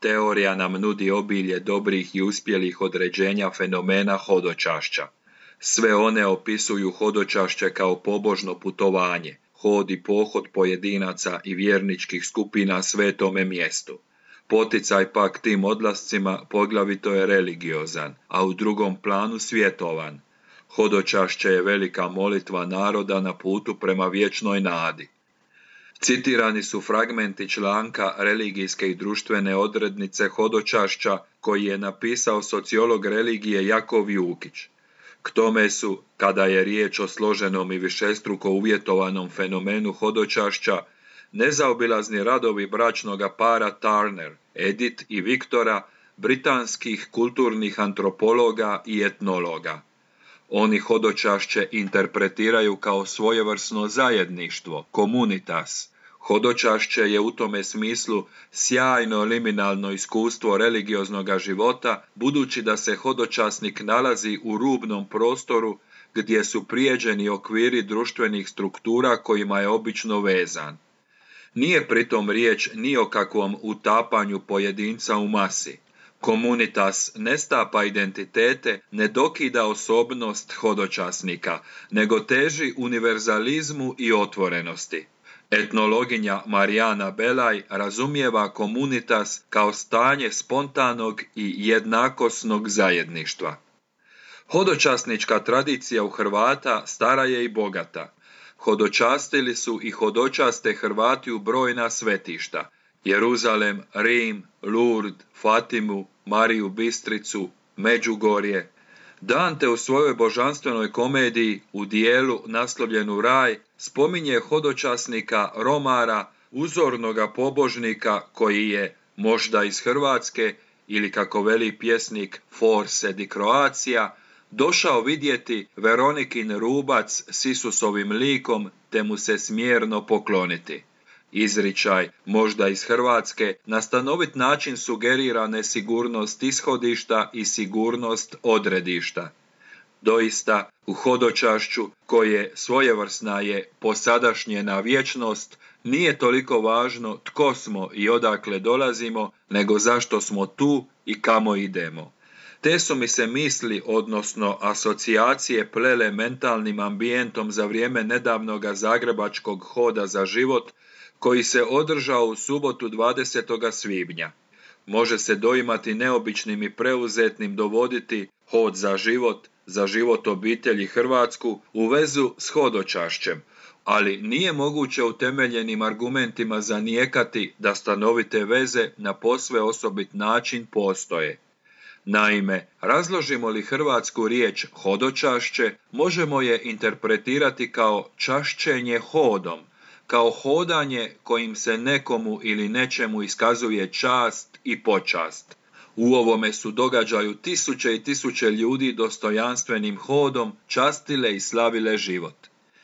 Teorija nam nudi obilje dobrih i uspjelih određenja fenomena hodočašća. Sve one opisuju hodočašće kao pobožno putovanje, hod i pohod pojedinaca i vjerničkih skupina svetome mjestu. Poticaj pak tim odlascima poglavito je religiozan, a u drugom planu svjetovan. Hodočašće je velika molitva naroda na putu prema vječnoj nadi. Citirani su fragmenti članka religijske i društvene odrednice hodočašća koji je napisao sociolog religije Jakov Jukić. K tome su, kada je riječ o složenom i višestruko uvjetovanom fenomenu hodočašća, nezaobilazni radovi bračnoga para Turner, Edith i Viktora, britanskih kulturnih antropologa i etnologa. Oni hodočašće interpretiraju kao svojevrsno zajedništvo, communitas. Hodočašće je u tome smislu sjajno liminalno iskustvo religioznoga života, budući da se hodočasnik nalazi u rubnom prostoru gdje su prijeđeni okviri društvenih struktura kojima je obično vezan. Nije pritom riječ ni o kakvom utapanju pojedinca u masi. Communitas ne stapa identitete, ne dokida osobnost hodočasnika, nego teži univerzalizmu i otvorenosti. Etnologinja Marijana Belaj razumijeva communitas kao stanje spontanog i jednakosnog zajedništva. Hodočasnička tradicija u Hrvata stara je i bogata. Hodočastili su i hodočaste Hrvati u brojna svetišta: Jeruzalem, Rim, Lurd, Fatimu, Mariju Bistricu, Međugorje. Dante u svojoj božanstvenoj komediji u dijelu naslovljenu Raj spominje hodočasnika Romara, uzornoga pobožnika koji je, možda iz Hrvatske, ili kako veli pjesnik Forse di Croatia, došao vidjeti Veronikin rubac s Isusovim likom te mu se smjerno pokloniti. Izričaj, možda iz Hrvatske, na stanovit način sugerira nesigurnost ishodišta i sigurnost odredišta. Doista, u hodočašću, koje svojevrsna je posadašnjena vječnost, nije toliko važno tko smo i odakle dolazimo, nego zašto smo tu i kamo idemo. Te su mi se misli, odnosno asocijacije, plele mentalnim ambijentom za vrijeme nedavnoga zagrebačkog hoda za život, koji se održao u subotu 20. svibnja. Može se doimati neobičnim i preuzetnim dovoditi hod za život obitelji Hrvatsku u vezu s hodočašćem, ali nije moguće utemeljenim argumentima zanijekati da stanovite veze na posve osobit način postoje. Naime, razložimo li hrvatsku riječ hodočašće, možemo je interpretirati kao čašćenje hodom, kao hodanje kojim se nekomu ili nečemu iskazuje čast i počast. U ovome su događaju tisuće i tisuće ljudi dostojanstvenim hodom častile i slavile život.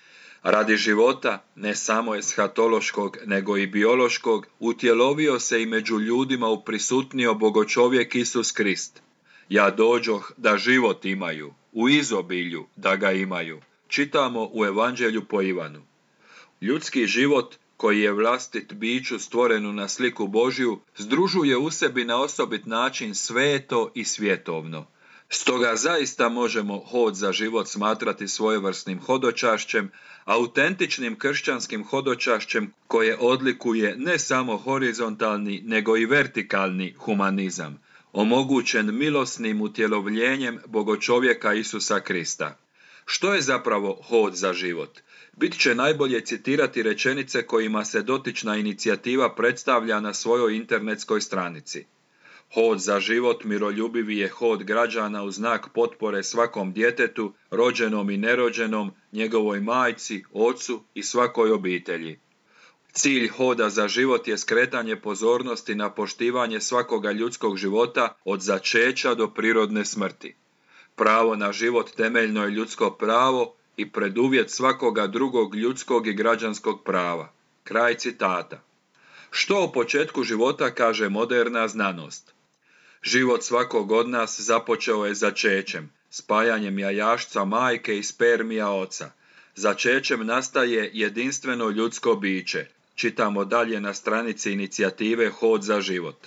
Radi života, ne samo eshatološkog, nego i biološkog, utjelovio se i među ljudima uprisutnio bogočovjek Isus Krist. Ja dođoh da život imaju, u izobilju da ga imaju, čitamo u Evanđelju po Ivanu. Ljudski život, koji je vlastit biću stvorenu na sliku Božju, združuje u sebi na osobit način sveto i svjetovno. Stoga zaista možemo hod za život smatrati svojevrsnim hodočašćem, autentičnim kršćanskim hodočašćem koje odlikuje ne samo horizontalni, nego i vertikalni humanizam, omogućen milosnim utjelovljenjem bogočovjeka Isusa Krista. Što je zapravo hod za život? Bit će najbolje citirati rečenice kojima se dotična inicijativa predstavlja na svojoj internetskoj stranici. Hod za život miroljubivi je hod građana u znak potpore svakom djetetu, rođenom i nerođenom, njegovoj majci, ocu i svakoj obitelji. Cilj hoda za život je skretanje pozornosti na poštivanje svakoga ljudskog života od začeća do prirodne smrti. Pravo na život temeljno je ljudsko pravo i preduvjet svakoga drugog ljudskog i građanskog prava. Kraj citata. Što o početku života kaže moderna znanost? Život svakog od nas započeo je začećem, spajanjem jajašca majke i spermija oca. Začećem nastaje jedinstveno ljudsko biće. Čitamo dalje na stranici inicijative Hod za život.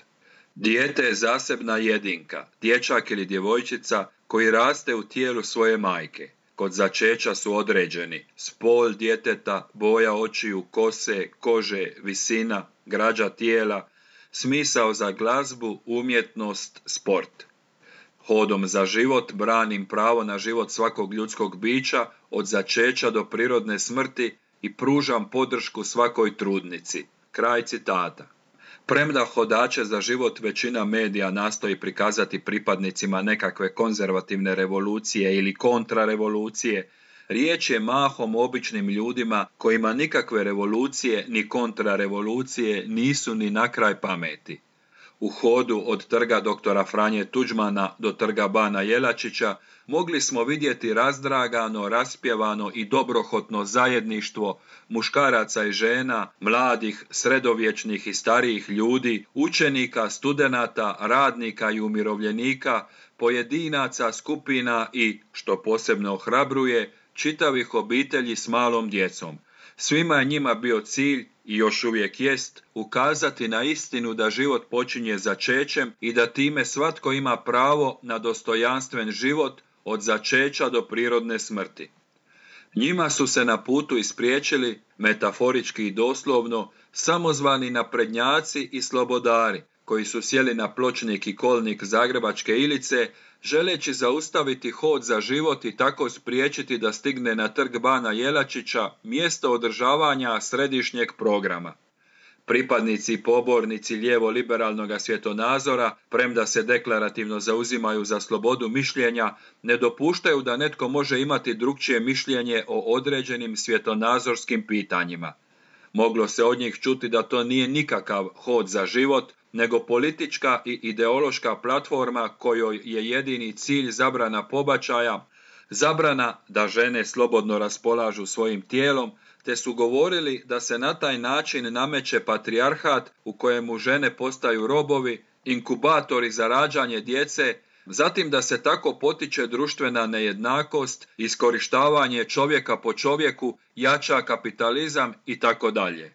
Dijete je zasebna jedinka, dječak ili djevojčica koji raste u tijelu svoje majke. Kod začeća su određeni spol djeteta, boja očiju, kose, kože, visina, građa tijela, smisao za glazbu, umjetnost, sport. Hodom za život branim pravo na život svakog ljudskog bića od začeća do prirodne smrti i pružam podršku svakoj trudnici. Kraj citata. Premda hodače za život većina medija nastoji prikazati pripadnicima nekakve konzervativne revolucije ili kontrarevolucije, riječ je mahom o običnim ljudima kojima nikakve revolucije ni kontrarevolucije nisu ni na kraj pameti. U hodu od trga doktora Franje Tuđmana do trga bana Jelačića mogli smo vidjeti razdragano, raspjevano i dobrohotno zajedništvo muškaraca i žena, mladih, sredovječnih i starijih ljudi, učenika, studenata, radnika i umirovljenika, pojedinaca, skupina i, što posebno ohrabruje, čitavih obitelji s malom djecom. Svima je njima bio cilj, i još uvijek jest, ukazati na istinu da život počinje začećem i da time svatko ima pravo na dostojanstven život od začeća do prirodne smrti. Njima su se na putu ispriječili, metaforički i doslovno, samozvani naprednjaci i slobodari, koji su sjeli na pločnik i kolnik Zagrebačke Ilice, želeći zaustaviti hod za život i tako spriječiti da stigne na trg bana Jelačića, mjesto održavanja središnjeg programa. Pripadnici i pobornici lijevo-liberalnog svjetonazora, premda se deklarativno zauzimaju za slobodu mišljenja, ne dopuštaju da netko može imati drukčije mišljenje o određenim svjetonazorskim pitanjima. Moglo se od njih čuti da to nije nikakav hod za život, nego politička i ideološka platforma kojoj je jedini cilj zabrana pobačaja, zabrana da žene slobodno raspolažu svojim tijelom, te su govorili da se na taj način nameće patrijarhat u kojemu žene postaju robovi, inkubatori za rađanje djece, zatim da se tako potiče društvena nejednakost, iskorištavanje čovjeka po čovjeku, jača kapitalizam itd.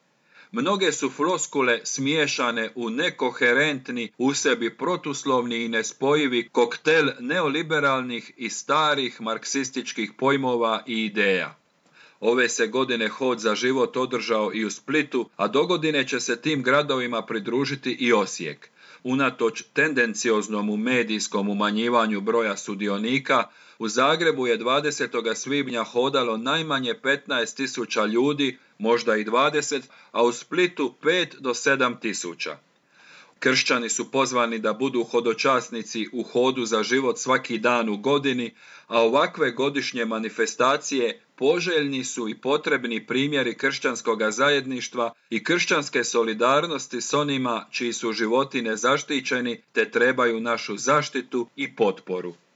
Mnoge su floskule smiješane u nekoherentni, u sebi protuslovni i nespojivi koktel neoliberalnih i starih marksističkih pojmova i ideja. Ove se godine hod za život održao i u Splitu, a dogodine će se tim gradovima pridružiti i Osijek. Unatoč tendencioznom medijskom umanjivanju broja sudionika, u Zagrebu je 20. svibnja hodalo najmanje 15.000 ljudi, možda i 20, a u Splitu 5 do 7.000. Kršćani su pozvani da budu hodočasnici u hodu za život svaki dan u godini, a ovakve godišnje manifestacije poželjni su i potrebni primjeri kršćanskog zajedništva i kršćanske solidarnosti s onima čiji su životi nezaštićeni te trebaju našu zaštitu i potporu.